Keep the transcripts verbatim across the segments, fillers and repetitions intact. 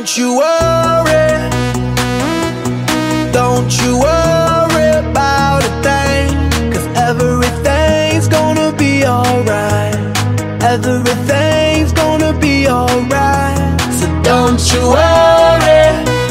Don't you worry, don't you worry about a thing, 'cause everything's gonna be alright. Everything's gonna be alright. So don't you worry,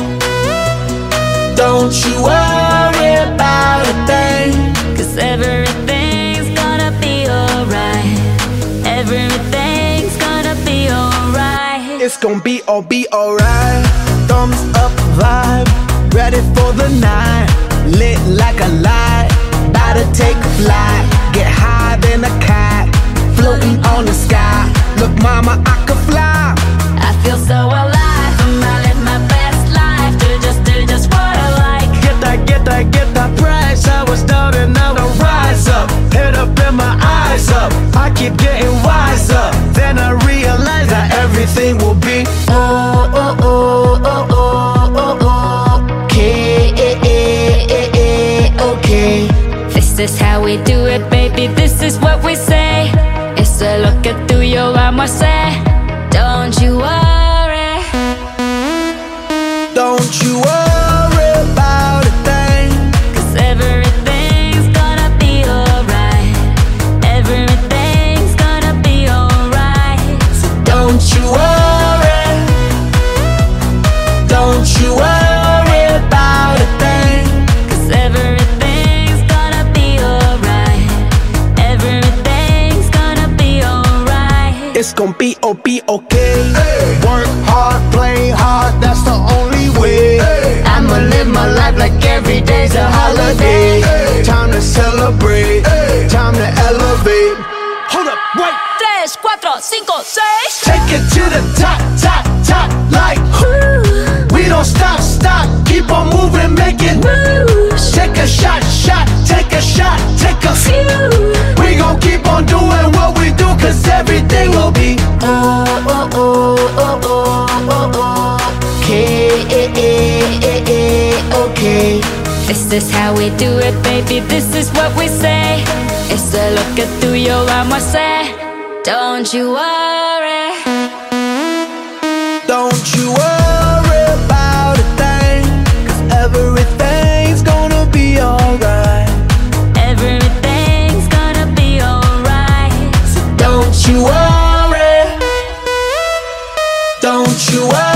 don't you worry about a thing, 'cause everything's gonna be alright. Everything's gonna be alright. It's gonna be all be alright. Thumbs up vibe, ready for the night. Lit like a light, about to take a flight. Get higher than a cat, floating on the sky. Look mama, I could fly. I feel so alive, I'm out living my best life. Do just, do just what I like. Get that, get that, get that price. I was down and now I rise up. Head up and my eyes up, I keep getting wiser. Then I realize that everything will be oh, oh, oh, oh, oh, oh, oh. Okay, eh, eh, eh, eh, okay. This is how we do it, baby, this is what we say. It's a look at through your armor, say. Don't you worry, don't you worry about a thing, 'cause everything's gonna be alright. Everything's gonna be alright. so don't you worry, don't you worry about a thing, 'Cause everything's gonna be alright. Everything's gonna be alright. it's gonna be oh be okay. Hey. Work hard, play hard, that's the only way. Hey. I'ma live my life like every day's a holiday. Hey. Time to celebrate, hey. Time to elevate. Hold up, wait. Tres, cuatro, cinco, seis. Take it to the top, top, top, like Ooh. we don't stop, stop, keep on moving, making Moves. Take a shot, shot, take a shot, take a few. We gon' keep on doing what we do, 'cause everything will be oh, oh, oh, oh, oh, oh, oh. Okay, eh, eh, eh, eh, okay. This is how we do it, baby, this is what we say. It's a look at through your armor, say. Don't you worry, Don't you worry about a thing, 'cause everything's gonna be alright. everything's gonna be alright. So don't you worry, don't you worry